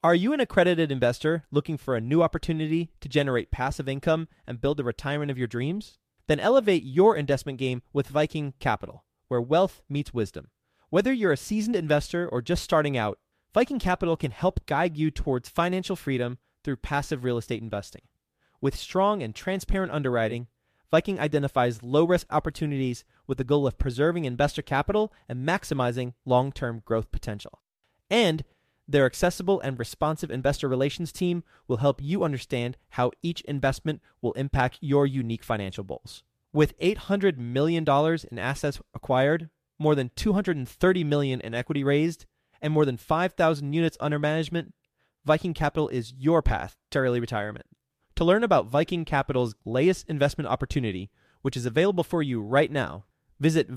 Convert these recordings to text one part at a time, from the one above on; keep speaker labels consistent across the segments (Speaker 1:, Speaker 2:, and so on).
Speaker 1: Are you an accredited investor looking for a new opportunity to generate passive income and build the retirement of your dreams? Then elevate your investment game with Viking Capital, where wealth meets wisdom. Whether you're a seasoned investor or just starting out, Viking Capital can help guide you towards financial freedom through passive real estate investing. With strong and transparent underwriting, Viking identifies low-risk opportunities with the goal of preserving investor capital and maximizing long-term growth potential. And their accessible and responsive investor relations team will help you understand how each investment will impact your unique financial goals. With $800 million in assets acquired, more than $230 million in equity raised, and more than 5,000 units under management, Viking Capital is your path to early retirement. To learn about Viking Capital's latest investment opportunity, which is available for you right now, visit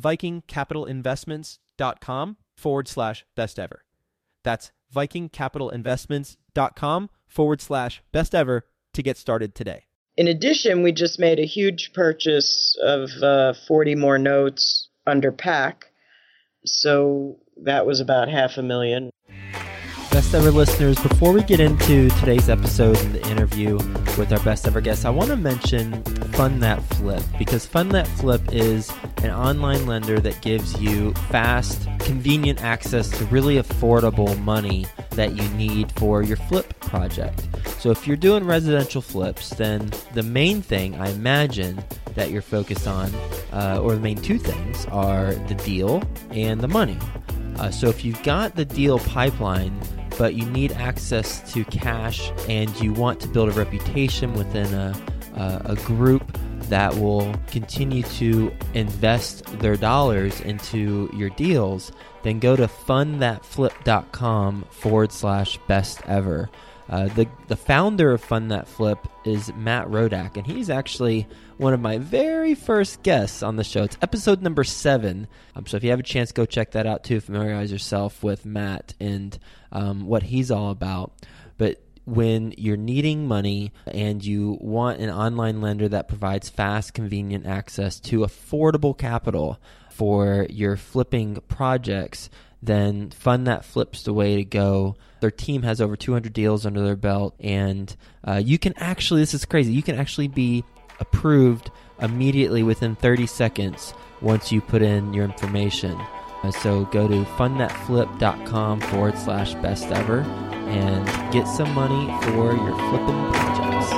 Speaker 1: vikingcapitalinvestments.com/best ever. That's vikingcapitalinvestments.com/best ever to get started today.
Speaker 2: In addition, we just made a huge purchase of 40 more notes under PAC. So that was about $500,000.
Speaker 1: Best ever listeners, before we get into today's episode and the interview with our best ever guest, I want to mention Fund That Flip, because Fund That Flip is an online lender that gives you fast, convenient access to really affordable money that you need for your flip project. So if you're doing residential flips, then the main thing I imagine that you're focused on, or the main two things, are the deal and the money. So if you've got the deal pipeline, but you need access to cash and you want to build a reputation within a group that will continue to invest their dollars into your deals, then go to fundthatflip.com/best ever. The founder of Fund That Flip is Matt Rodak, and he's actually one of my very first guests on the show. It's episode number 7. So if you have a chance, go check that out too. Familiarize yourself with Matt and what he's all about. But when you're needing money and you want an online lender that provides fast, convenient access to affordable capital for your flipping projects, then Fund That Flip's the way to go. Their team has over 200 deals under their belt, and you can actually, this is crazy, you can actually be approved immediately within 30 seconds once you put in your information. So go to fundthatflip.com/best ever and get some money for your flipping projects.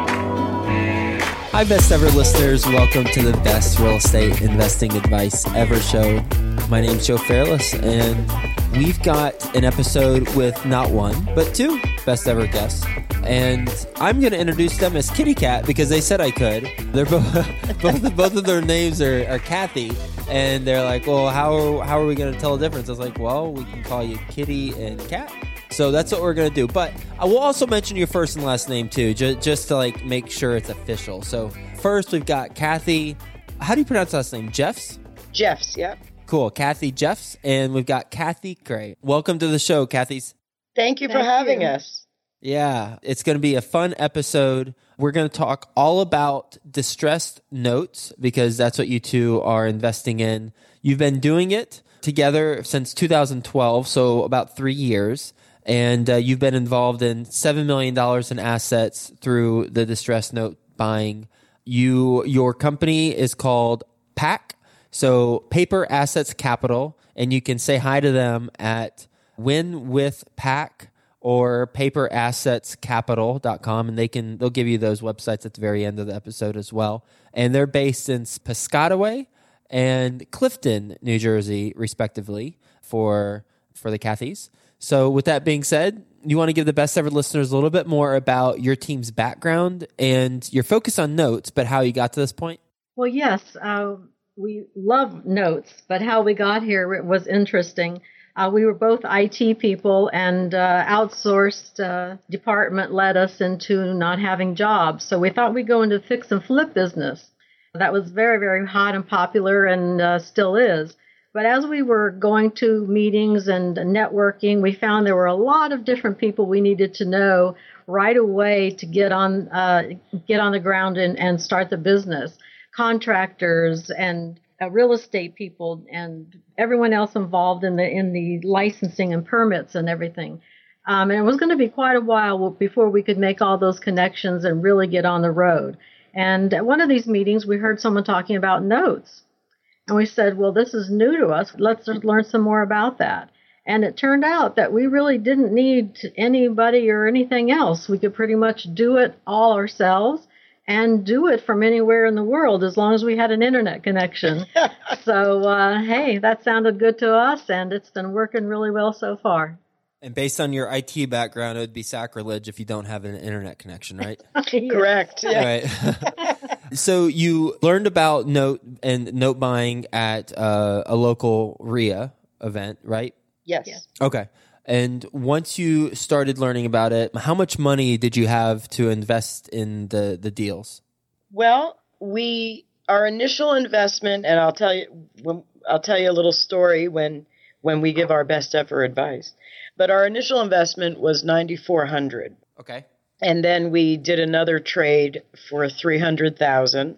Speaker 1: Hi, best ever listeners. Welcome to the best real estate investing advice ever show. My name's Joe Fairless, and we've got an episode with not one, but 2 best ever guests. And I'm going to introduce them as Kitty Cat because they said I could. They're both of their names are Kathy. And they're like, well, how are we going to tell the difference? I was like, well, we can call you Kitty and Cat. So that's what we're going to do. But I will also mention your first and last name too, just to like make sure it's official. So first we've got Kathy. How do you pronounce last name? Jeffs?
Speaker 2: Jeffs, yeah.
Speaker 1: Cool. Kathy Jeffs. And we've got Kathy Gray. Welcome to the show, Kathy's.
Speaker 2: Thank you for having us.
Speaker 1: Yeah, it's going to be a fun episode. We're going to talk all about distressed notes because that's what you two are investing in. You've been doing it together since 2012, so about 3 years. And you've been involved in $7 million in assets through the distressed note buying. Your company is called PAC, so Paper Assets Capital, and you can say hi to them at Win with PAC or paperassetscapital.com, and they'll give you those websites at the very end of the episode as well. And they're based in Piscataway and Clifton, New Jersey, respectively, for the Cathys. So with that being said, you want to give the best ever listeners a little bit more about your team's background and your focus on notes, but how you got to this point?
Speaker 3: Well, yes, we love notes, but how we got here was interesting. We were both IT people, and outsourced department led us into not having jobs. So we thought we'd go into the fix and flip business. That was very, very hot and popular and still is. But as we were going to meetings and networking, we found there were a lot of different people we needed to know right away to get on the ground and start the business. Contractors and real estate people and everyone else involved in the licensing and permits and everything. And it was going to be quite a while before we could make all those connections and really get on the road. And at one of these meetings, we heard someone talking about notes. And we said, well, this is new to us. Let's learn some more about that. And it turned out that we really didn't need anybody or anything else. We could pretty much do it all ourselves and do it from anywhere in the world as long as we had an internet connection. So, hey, that sounded good to us, and it's been working really well so far.
Speaker 4: And based on your IT background, it would be sacrilege if you don't have an internet connection, right?
Speaker 3: Yeah.
Speaker 2: Correct. Yeah.
Speaker 4: Right. So you learned about note buying at a local RIA event, right?
Speaker 2: Yes.
Speaker 4: Okay. And once you started learning about it, how much money did you have to invest in the deals?
Speaker 2: Well, our initial investment, and I'll tell you a little story when we give our best ever advice. But our initial investment was $9,400.
Speaker 4: Okay.
Speaker 2: And then we did another trade for $300,000.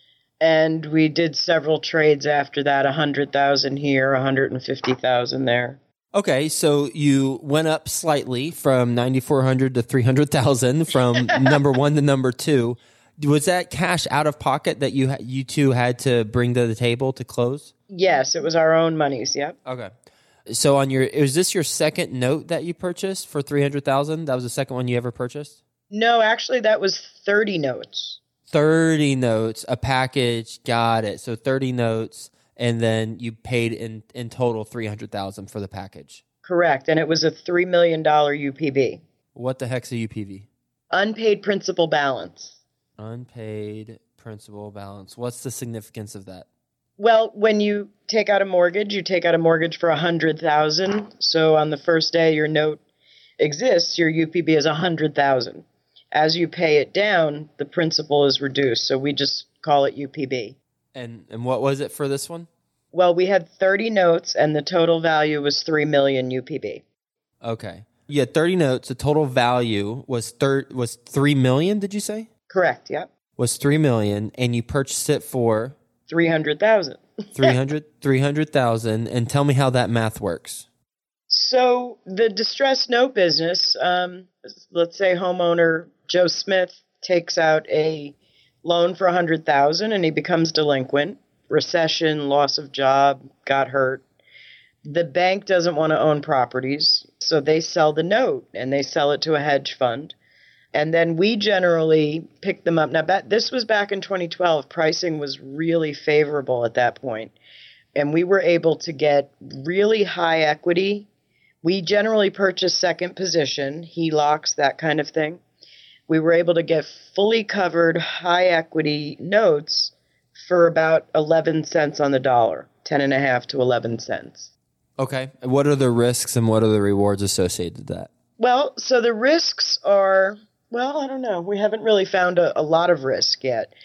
Speaker 2: And we did several trades after that, $100,000 here, $150,000 there.
Speaker 4: Okay, so you went up slightly from 9,400 to 300,000 from number one to number two. Was that cash out of pocket that you two had to bring to the table to close?
Speaker 2: Yes, it was our own monies. Yep.
Speaker 4: Okay. So is this your second note that you purchased for 300,000? That was the second one you ever purchased?
Speaker 2: No, actually, that was 30 notes.
Speaker 4: 30 notes, a package. Got it. So 30 notes. And then you paid in total $300,000 for the package.
Speaker 2: Correct. And it was a $3 million UPB.
Speaker 4: What the heck's a UPB?
Speaker 2: Unpaid principal balance.
Speaker 4: Unpaid principal balance. What's the significance of that?
Speaker 2: Well, when you take out a mortgage, you take out a mortgage for $100,000. So on the first day your note exists, your UPB is $100,000. As you pay it down, the principal is reduced. So we just call it UPB.
Speaker 4: And what was it for this one?
Speaker 2: Well, we had 30 notes, and the total value was $3 million UPB.
Speaker 4: Okay. You had 30 notes. The total value was $3 million, did you say?
Speaker 2: Correct, yep.
Speaker 4: Was $3 million, and you purchased it for?
Speaker 2: $300,000.
Speaker 4: 300,000. And tell me how that math works.
Speaker 2: So the distressed note business, let's say homeowner Joe Smith takes out a loan for $100,000 and he becomes delinquent, recession, loss of job, got hurt. The bank doesn't want to own properties, so they sell the note and they sell it to a hedge fund. And then we generally pick them up. Now, this was back in 2012. Pricing was really favorable at that point. And we were able to get really high equity. We generally purchase second position, HELOCs, that kind of thing. We were able to get fully covered high equity notes for about 11 cents on the dollar, 10.5 to 11 cents.
Speaker 4: Okay. What are the risks and what are the rewards associated with that?
Speaker 2: Well, so the risks are, well, I don't know. We haven't really found a lot of risk yet.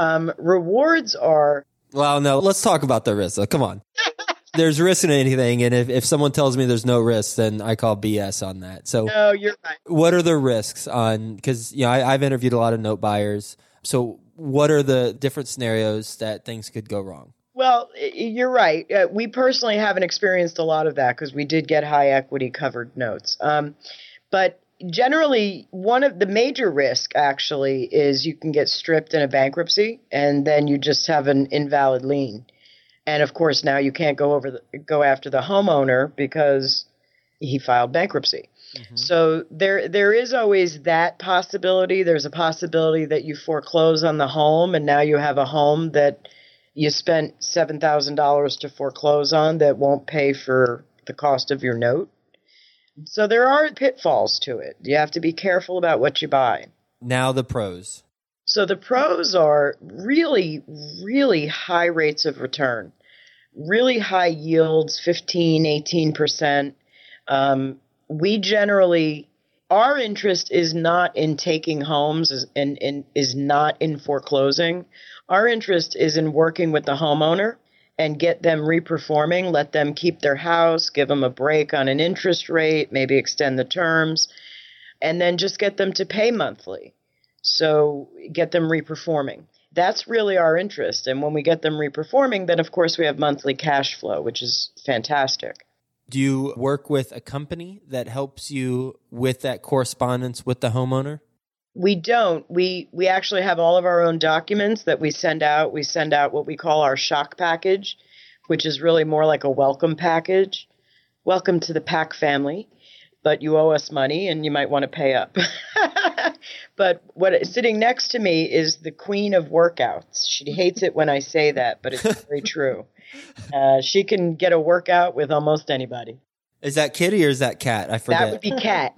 Speaker 2: Rewards are...
Speaker 4: Well, no, let's talk about the risks. Come on. There's risk in anything, and if someone tells me there's no risk, then I call BS on that. So,
Speaker 2: no, you're right.
Speaker 4: What are the risks on? Because I've interviewed a lot of note buyers. So, what are the different scenarios that things could go wrong?
Speaker 2: Well, you're right. We personally haven't experienced a lot of that because we did get high equity covered notes. But generally, one of the major risk actually is you can get stripped in a bankruptcy, and then you just have an invalid lien. And of course, now you can't go after the homeowner because he filed bankruptcy. Mm-hmm. So there is always that possibility. There's a possibility that you foreclose on the home, and now you have a home that you spent $7,000 to foreclose on that won't pay for the cost of your note. So there are pitfalls to it. You have to be careful about what you buy.
Speaker 4: Now the pros.
Speaker 2: So the pros are really, really high rates of return, really high yields, 15, 18%. We generally, our interest is not in taking homes and is not in foreclosing. Our interest is in working with the homeowner and get them reperforming, let them keep their house, give them a break on an interest rate, maybe extend the terms, and then just get them to pay monthly. So get them reperforming. That's really our interest. And when we get them reperforming, then of course we have monthly cash flow, which is fantastic.
Speaker 4: Do you work with a company that helps you with that correspondence with the homeowner?
Speaker 2: We don't. We actually have all of our own documents that we send out. We send out what we call our shock package, which is really more like a welcome package. Welcome to the Pack family, but you owe us money and you might want to pay up. But sitting next to me is the queen of workouts. She hates it when I say that, but it's very true. She can get a workout with almost anybody.
Speaker 4: Is that Kitty or is that Cat? I forget.
Speaker 2: That would be Cat.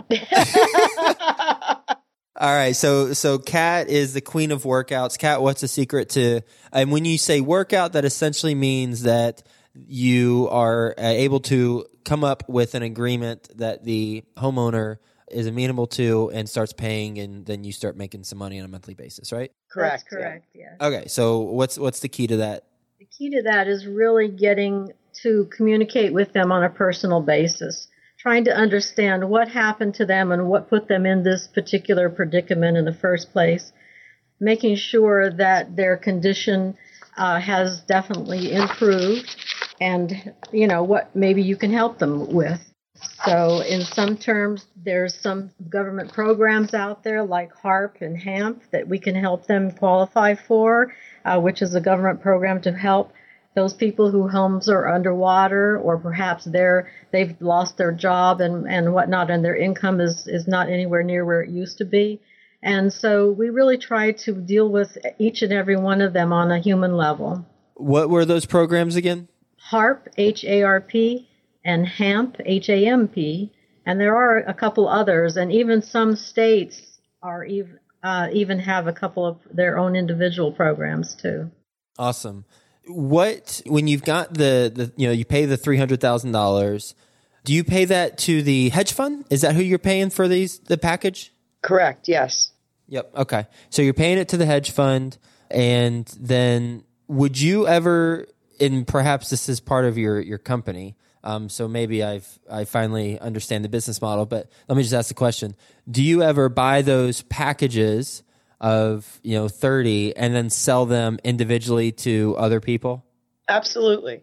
Speaker 4: All right, so Kat is the queen of workouts. Kat, what's the secret to? And when you say workout, that essentially means that you are able to come up with an agreement that the homeowner is amenable to and starts paying, and then you start making some money on a monthly basis, right?
Speaker 2: Correct.
Speaker 3: That's correct, yes.
Speaker 4: Okay, so what's the key to that?
Speaker 3: The key to that is really getting to communicate with them on a personal basis, trying to understand what happened to them and what put them in this particular predicament in the first place, making sure that their condition has definitely improved and, what maybe you can help them with. So in some terms, there's some government programs out there like HARP and HAMP that we can help them qualify for, which is a government program to help those people whose homes are underwater, or perhaps they've lost their job and whatnot, and their income is not anywhere near where it used to be. And so we really try to deal with each and every one of them on a human level.
Speaker 4: What were those programs again?
Speaker 3: HARP, H-A-R-P, and HAMP, H-A-M-P, and there are a couple others, and even some states are even have a couple of their own individual programs too.
Speaker 4: Awesome. When you've got you pay the $300,000, do you pay that to the hedge fund? Is that who you're paying for the package?
Speaker 2: Correct. Yes.
Speaker 4: Yep. Okay. So you're paying it to the hedge fund, and then would you ever, and perhaps this is part of your company, so maybe I finally understand the business model, but let me just ask the question. Do you ever buy those packages of 30 and then sell them individually to other people?
Speaker 2: Absolutely.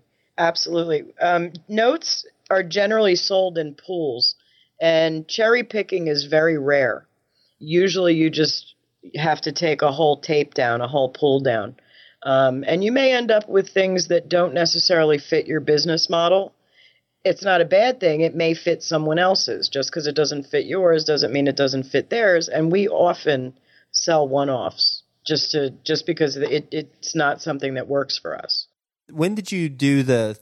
Speaker 2: Notes are generally sold in pools, and cherry picking is very rare. Usually you just have to take a whole tape down, a whole pool down. And you may end up with things that don't necessarily fit your business model. It's not a bad thing. It may fit someone else's. Just because it doesn't fit yours doesn't mean it doesn't fit theirs. And we often sell one-offs just because it's not something that works for us.
Speaker 4: When did you do the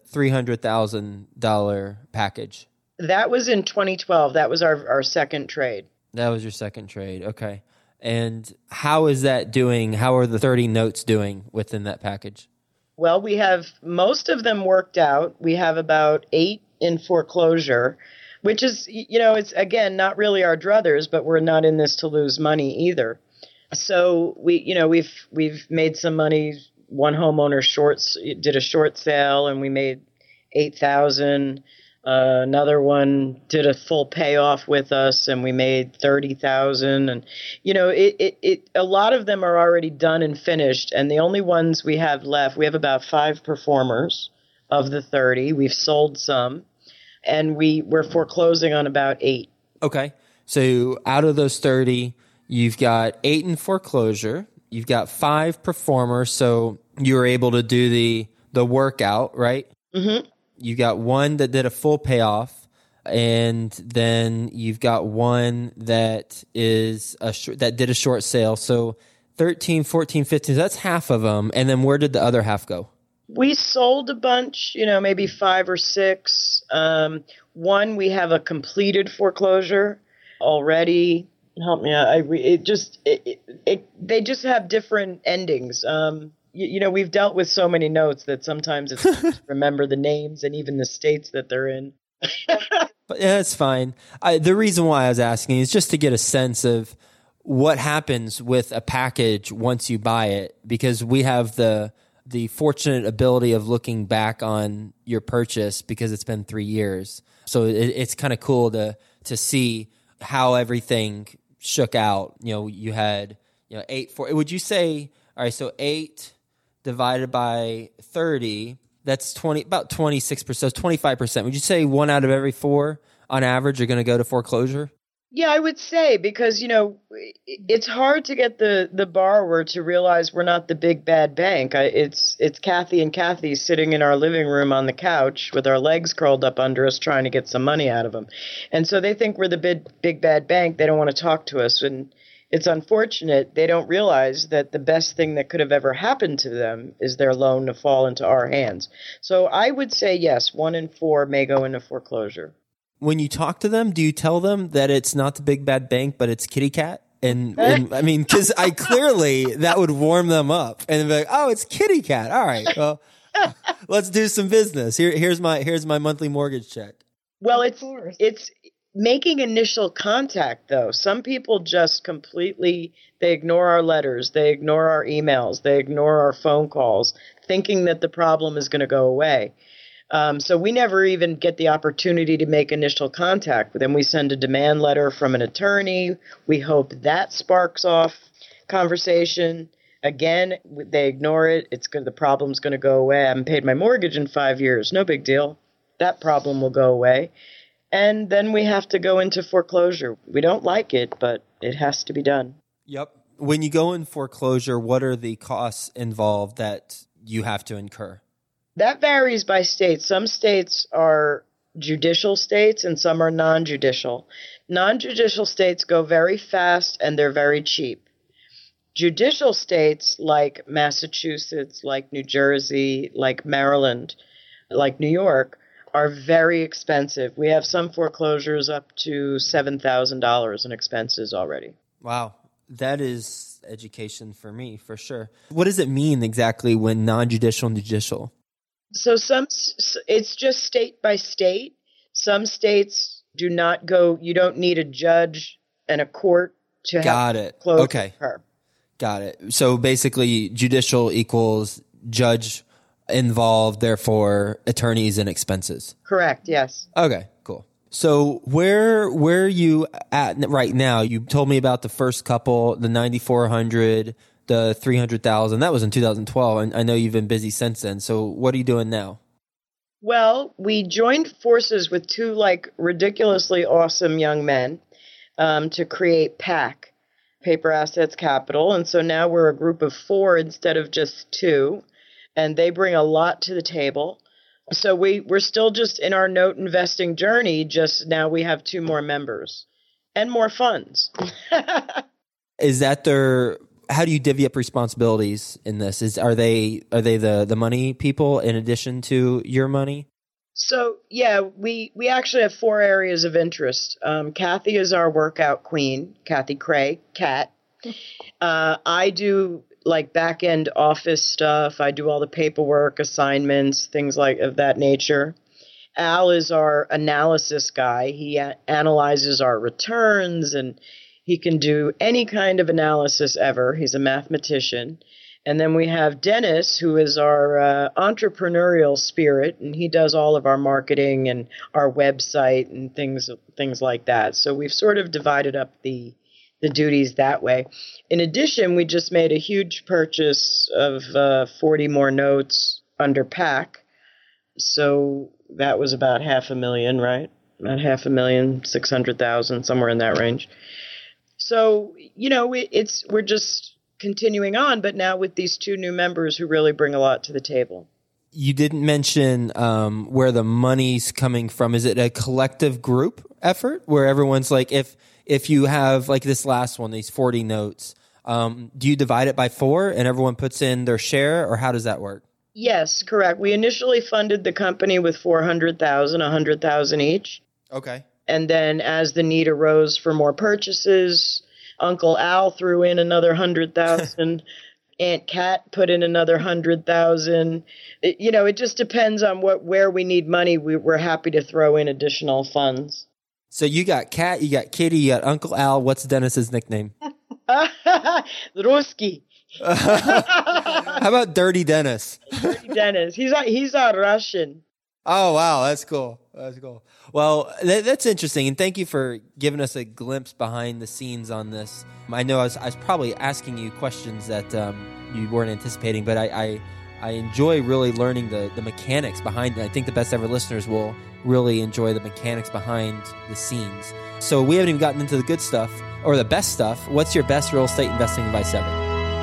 Speaker 4: $300,000 package?
Speaker 2: That was in 2012. That was our second trade.
Speaker 4: That was your second trade. Okay. And how is that doing? How are the 30 notes doing within that package?
Speaker 2: Well, we have most of them worked out. We have about 8 in foreclosure, which is, it's, again, not really our druthers, but we're not in this to lose money either. So we've made some money. One homeowner did a short sale, and we made $8,000. Another one did a full payoff with us, and we made $30,000. And a lot of them are already done and finished. And the only ones we have left, we have about 5 performers of the 30. We've sold some, and we're foreclosing on about 8.
Speaker 4: Okay, so out of those 30. You've got 8 in foreclosure. You've got 5 performers, so you were able to do the workout, right?
Speaker 2: Mm-hmm.
Speaker 4: You got 1 that did a full payoff, and then you've got 1 that that did a short sale. So 13, 14, 15, that's half of them. And then where did the other half go?
Speaker 2: We sold a bunch, maybe 5 or 6. One, we have a completed foreclosure already. Help me out. They just have different endings. We've dealt with so many notes that sometimes it's hard to remember the names and even the states that they're in.
Speaker 4: But yeah, it's fine. The reason why I was asking is just to get a sense of what happens with a package once you buy it, because we have the fortunate ability of looking back on your purchase because it's been 3 years. So it's kind of cool to see how everything shook out. You had 8 would you say, all right, so 8 divided by 30 That's about 26%, 25%. Would you say 1 out of every 4 on average are going to go to foreclosure?
Speaker 2: Yeah, I would say, because, it's hard to get the borrower to realize we're not the big bad bank. It's Kathy and Kathy sitting in our living room on the couch with our legs curled up under us trying to get some money out of them. And so they think we're the big bad bank. They don't want to talk to us. And it's unfortunate they don't realize that the best thing that could have ever happened to them is their loan to fall into our hands. So I would say, yes, 1 in 4 may go into foreclosure.
Speaker 4: When you talk to them, do you tell them that it's not the big bad bank, but it's Kitty Cat? And I mean, because clearly that would warm them up, and they'd be like, "Oh, it's Kitty Cat. All right, well, let's do some business. Here's my monthly mortgage check."
Speaker 2: Well, it's making initial contact, though. Some people just completely, they ignore our letters, they ignore our emails, they ignore our phone calls, thinking that the problem is going to go away. So we never even get the opportunity to make initial contact with them. We send a demand letter from an attorney. We hope that sparks off conversation. Again, they ignore it. The problem's going to go away. I haven't paid my mortgage in 5 years. No big deal. That problem will go away. And then we have to go into foreclosure. We don't like it, but it has to be done.
Speaker 4: Yep. When you go in foreclosure, what are the costs involved that you have to incur?
Speaker 2: That varies by state. Some states are judicial states and some are non-judicial. Non-judicial states go very fast and they're very cheap. Judicial states like Massachusetts, like New Jersey, like Maryland, like New York are very expensive. We have some foreclosures up to $7,000 in expenses already.
Speaker 4: Wow. That is education for me, for sure. What does it mean exactly when non-judicial and judicial?
Speaker 2: So it's just state by state. Some states do not go, you don't need a judge and a court to
Speaker 4: Got
Speaker 2: have
Speaker 4: it.
Speaker 2: close
Speaker 4: Okay.
Speaker 2: her.
Speaker 4: Got it. So basically judicial equals judge involved, therefore attorneys and expenses.
Speaker 2: Correct, yes.
Speaker 4: Okay, cool. So where are you at right now? You told me about the first couple, the 9,400, the 300,000. That was in 2012. And I know you've been busy since then. So what are you doing now?
Speaker 2: Well, we joined forces with 2 ridiculously awesome young men to create PAC, Paper Assets Capital. And so now we're a group of 4 instead of just 2. And they bring a lot to the table. So we're still just in our note investing journey. Just now we have 2 more members and more funds.
Speaker 4: Is that how do you divvy up responsibilities in this? Are they the money people in addition to your money?
Speaker 2: So, yeah, we actually have 4 areas of interest. Kathy is our workout queen, Kathy Cray, Kat. I do back end office stuff. I do all the paperwork, assignments, things of that nature. Al is our analysis guy. He analyzes our returns and he can do any kind of analysis ever. He's a mathematician. And then we have Dennis, who is our entrepreneurial spirit, and he does all of our marketing and our website and things like that. So we've sort of divided up the duties that way. In addition, we just made a huge purchase of 40 more notes under PAC. So that was about $500,000, right? About $500,000, 600,000, somewhere in that range. So, we're just continuing on, but now with these 2 new members who really bring a lot to the table.
Speaker 4: You didn't mention where the money's coming from. Is it a collective group effort where everyone's if you have this last one, these 40 notes, do you divide it by 4 and everyone puts in their share, or how does that work?
Speaker 2: Yes, correct. We initially funded the company with $400,000, $100,000 each.
Speaker 4: Okay.
Speaker 2: And then as the need arose for more purchases, Uncle Al threw in another $100,000. Aunt Kat put in another $100,000. It just depends on where we need money. We're happy to throw in additional funds.
Speaker 4: So you got Kat, you got Kitty, you got Uncle Al. What's Dennis's nickname?
Speaker 2: Ruski.
Speaker 4: How about Dirty Dennis?
Speaker 2: Dirty Dennis. He's a Russian.
Speaker 4: Oh, wow. That's cool. That's cool. Well, that's interesting. And thank you for giving us a glimpse behind the scenes on this. I know I was probably asking you questions that you weren't anticipating, but I I enjoy really learning the mechanics behind it. I think the best ever listeners will really enjoy the mechanics behind the scenes. So we haven't even gotten into the good stuff or the best stuff. What's your best real estate investing advice ever?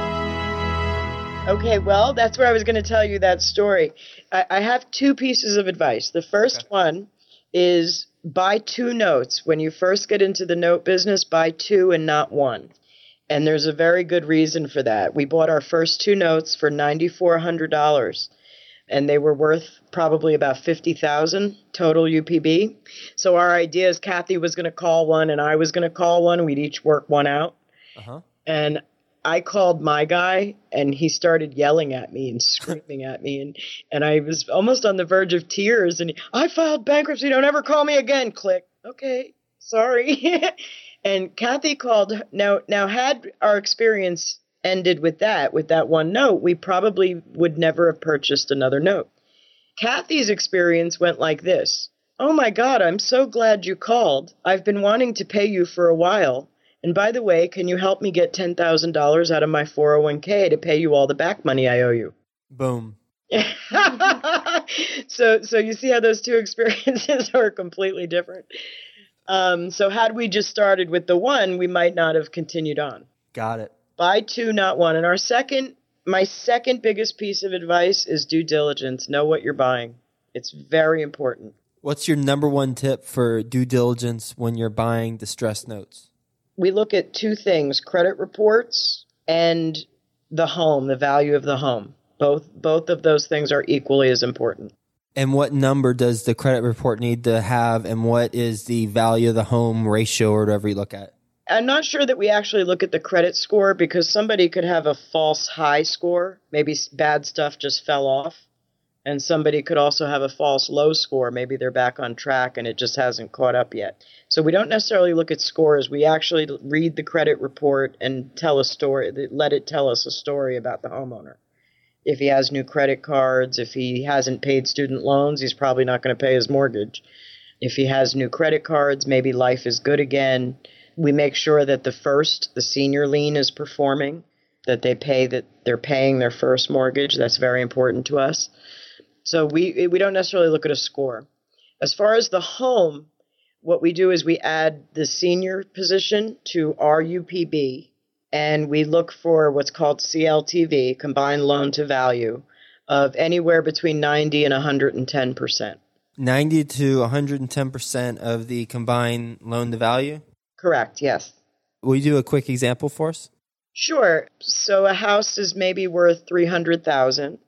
Speaker 2: Okay, well, that's where I was going to tell you that story. I have two pieces of advice. The first one is buy 2 notes. When you first get into the note business, buy 2 and not 1. And there's a very good reason for that. We bought our first 2 notes for $9,400, and they were worth probably about $50,000 total UPB. So our idea is Kathy was going to call one, and I was going to call one. We'd each work one out. And I called my guy, and he started yelling at me and screaming at me, and I was almost on the verge of tears. And I filed bankruptcy. Don't ever call me again. Click. Okay, sorry. And Kathy called. Now, had our experience ended with that one note, we probably would never have purchased another note. Kathy's experience went like this. Oh my God, I'm so glad you called. I've been wanting to pay you for a while. And by the way, can you help me get $10,000 out of my 401k to pay you all the back money I owe you?
Speaker 4: Boom.
Speaker 2: So you see how those 2 experiences are completely different. So had we just started with the 1, we might not have continued on.
Speaker 4: Got it.
Speaker 2: Buy 2, not 1. And my second biggest piece of advice is due diligence. Know what you're buying. It's very important.
Speaker 4: What's your number 1 tip for due diligence when you're buying distressed notes?
Speaker 2: We look at 2 things, credit reports and the home, the value of the home. Both of those things are equally as important.
Speaker 4: And what number does the credit report need to have, and what is the value of the home ratio or whatever you look at?
Speaker 2: I'm not sure that we actually look at the credit score, because somebody could have a false high score. Maybe bad stuff just fell off. And somebody could also have a false low score. Maybe they're back on track and it just hasn't caught up yet. So we don't necessarily look at scores. We actually read the credit report and tell a story, let it tell us a story about the homeowner. If he has new credit cards, if he hasn't paid student loans, he's probably not going to pay his mortgage. If he has new credit cards, maybe life is good again. We make sure that the senior lien is performing, that they're paying their first mortgage. That's very important to us. So we don't necessarily look at a score. As far as the home, what we do is we add the senior position to our UPB, and we look for what's called CLTV, combined loan to value, of anywhere between 90 and 110%.
Speaker 4: 90 to 110% of the combined loan to value?
Speaker 2: Correct, yes.
Speaker 4: Will you do a quick example for us?
Speaker 2: Sure. So a house is maybe worth $300,000.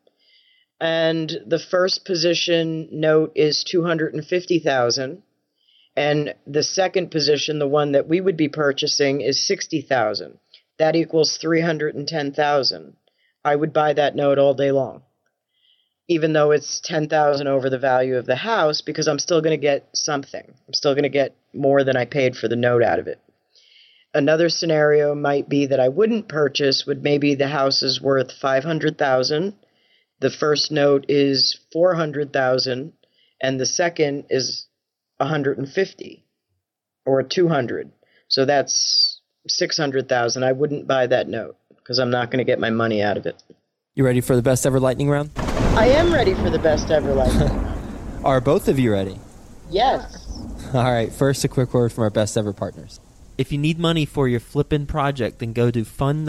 Speaker 2: And the first position note is $250,000, and the second position, the one that we would be purchasing, is $60,000. That equals $310,000. I would buy that note all day long, even though it's $10,000 over the value of the house, because I'm still going to get something. I'm still going to get more than I paid for the note out of it. Another scenario might be that I wouldn't purchase. Would maybe the house is worth $500,000. The first note is $400,000, and the second is $150,000 or $200,000. So that's $600,000. I wouldn't buy that note because I'm not going to get my money out of it.
Speaker 4: You ready for the best ever lightning round?
Speaker 2: I am ready for the best ever lightning round.
Speaker 4: Are both of you ready?
Speaker 2: Yes.
Speaker 4: All right. First, a quick word from our best ever partners.
Speaker 1: If you need money for your flipping project, then go to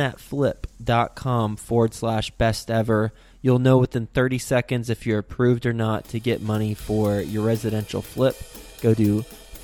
Speaker 1: fundthatflip.com/best ever. You'll know within 30 seconds if you're approved or not to get money for your residential flip. Go to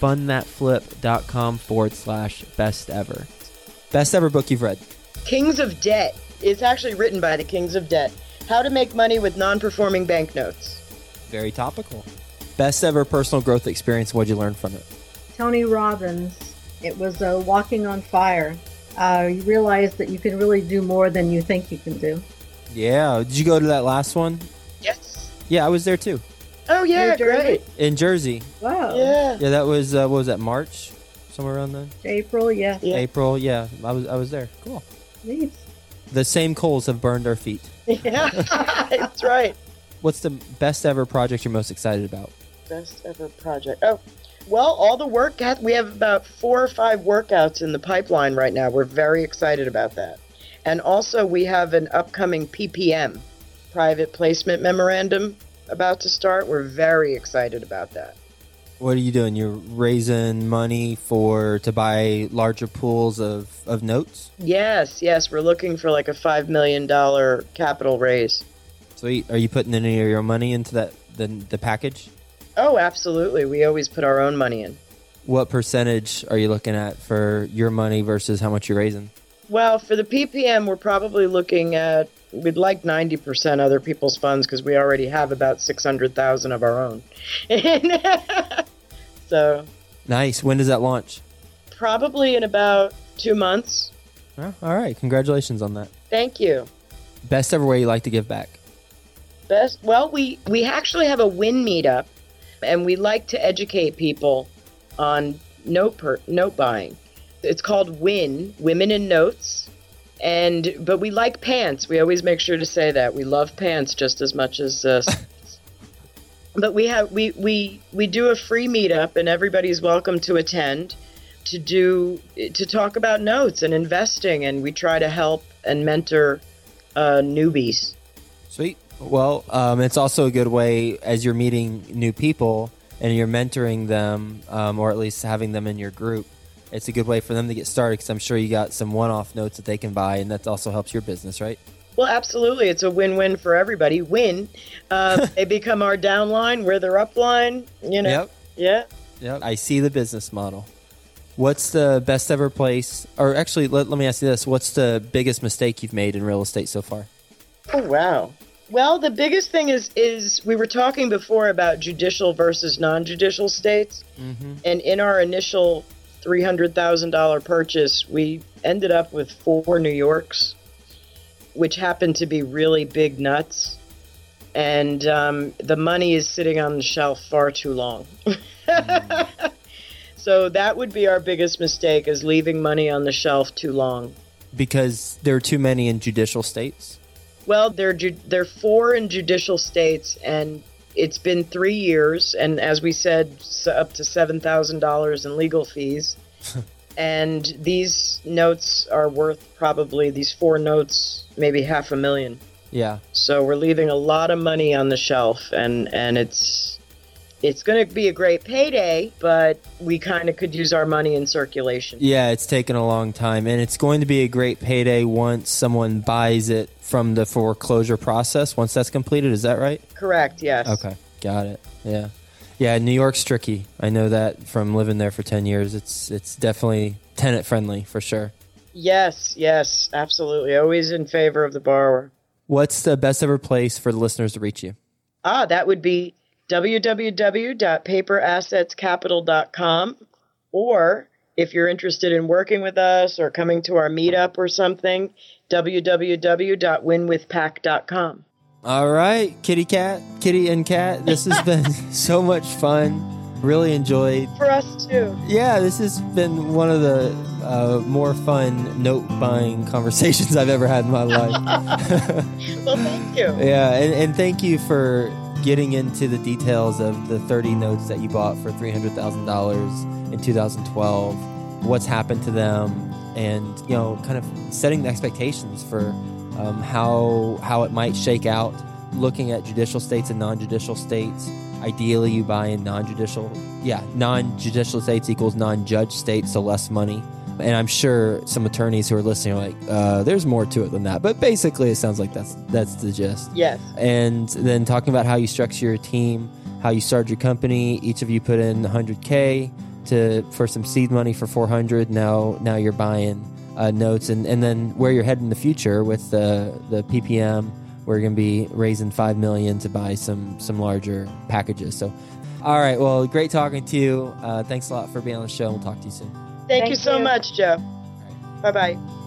Speaker 1: fundthatflip.com/best ever.
Speaker 4: Best ever book you've read?
Speaker 2: Kings of Debt. It's actually written by the Kings of Debt. How to make money with non-performing banknotes.
Speaker 4: Very topical. Best ever personal growth experience. What'd you learn from it?
Speaker 3: Tony Robbins. It was walking on fire. You realize that you can really do more than you think you can do.
Speaker 4: Yeah. Did you go to that last one?
Speaker 2: Yes.
Speaker 4: Yeah, I was there too.
Speaker 2: Oh, yeah, great.
Speaker 4: In Jersey.
Speaker 3: Wow.
Speaker 2: Yeah.
Speaker 4: Yeah, that was, what was that, March? Somewhere around then?
Speaker 3: April, yes.
Speaker 2: Yeah.
Speaker 4: April, yeah. I was there. Cool.
Speaker 3: Neat.
Speaker 4: The same coals have burned our feet.
Speaker 2: Yeah, that's right.
Speaker 4: What's the best ever project you're most excited about?
Speaker 2: Best ever project. Oh, well, all the work. We have about 4 or 5 workouts in the pipeline right now. We're very excited about that. And also, we have an upcoming PPM, private placement memorandum about to start. We're very excited about that.
Speaker 4: What are you doing? You're raising money to buy larger pools of notes?
Speaker 2: Yes. We're looking for like a $5 million capital raise.
Speaker 4: Sweet. Are you putting any of your money into the package?
Speaker 2: Oh, absolutely. We always put our own money in.
Speaker 4: What percentage are you looking at for your money versus how much you're raising?
Speaker 2: Well, for the PPM, we're probably looking at, we'd like 90% other people's funds because we already have about 600,000 of our own. So
Speaker 4: Nice. When does that launch?
Speaker 2: probably in about 2 months.
Speaker 4: Oh, all right. Congratulations on that.
Speaker 2: Thank you.
Speaker 4: Best ever way you like to give back?
Speaker 2: Well, we actually have a WIN meetup, and we like to educate people on note buying. It's called WIN, Women in Notes, but we like pants. We always make sure to say that we love pants just as much as. But we do a free meetup, and everybody's welcome to attend to talk about notes and investing, and we try to help and mentor newbies.
Speaker 4: Sweet. Well, it's also a good way as you're meeting new people and you're mentoring them, or at least having them in your group. It's a good way for them to get started because I'm sure you got some one-off notes that they can buy, and that also helps your business, right?
Speaker 2: Well, absolutely. It's a win-win for everybody. Win. They become our downline. We're their upline.
Speaker 4: Yep.
Speaker 2: Yeah.
Speaker 4: Yep. I see the business model. What's the best ever place? Or actually, let me ask you this. What's the biggest mistake you've made in real estate so far?
Speaker 2: Oh, wow. Well, the biggest thing is we were talking before about judicial versus non-judicial states. Mm-hmm. And in our initial $300,000 purchase, we ended up with 4 New Yorks, which happened to be really big nuts. And the money is sitting on the shelf far too long. So that would be our biggest mistake, is leaving money on the shelf too long.
Speaker 4: Because there are too many in judicial states?
Speaker 2: Well, there are 4 in judicial states, and it's been 3 years, and as we said, up to $7,000 in legal fees. And these notes are worth probably, these 4 notes, maybe $500,000.
Speaker 4: Yeah.
Speaker 2: So we're leaving a lot of money on the shelf, and it's going to be a great payday, but we kind of could use our money in circulation.
Speaker 4: Yeah, it's taken a long time, and it's going to be a great payday once someone buys it from the foreclosure process, once that's completed. Is that right?
Speaker 2: Correct, yes.
Speaker 4: Okay, got it. Yeah. Yeah, New York's tricky. I know that from living there for 10 years. It's definitely tenant-friendly, for sure.
Speaker 2: Yes, absolutely. Always in favor of the borrower.
Speaker 4: What's the best ever place for the listeners to reach you?
Speaker 2: That would be www.paperassetscapital.com, or if you're interested in working with us or coming to our meetup or something, www.winwithpac.com.
Speaker 4: All right, Kitty and Cat, this has been so much fun. Really enjoyed.
Speaker 2: For us too.
Speaker 4: Yeah, this has been one of the more fun note buying conversations I've ever had in my life.
Speaker 2: Well, thank you.
Speaker 4: Yeah, and thank you for getting into the details of the 30 notes that you bought for $300,000 in 2012, what's happened to them, and kind of setting the expectations for how it might shake out, looking at judicial states and non-judicial states. Ideally, you buy in non-judicial states equals non-judge states, so less money. And I'm sure some attorneys who are listening are like, there's more to it than that. But basically, it sounds like that's the gist.
Speaker 2: Yes.
Speaker 4: And then talking about how you structure your team, how you started your company. Each of you put in $100K for some seed money for $400. Now you're buying notes, and then where you're heading in the future with the PPM. We're going to be raising $5 million to buy some larger packages. So, all right. Well, great talking to you. Thanks a lot for being on the show. We'll talk to you soon.
Speaker 2: Thank you so much, Joe. Bye-bye.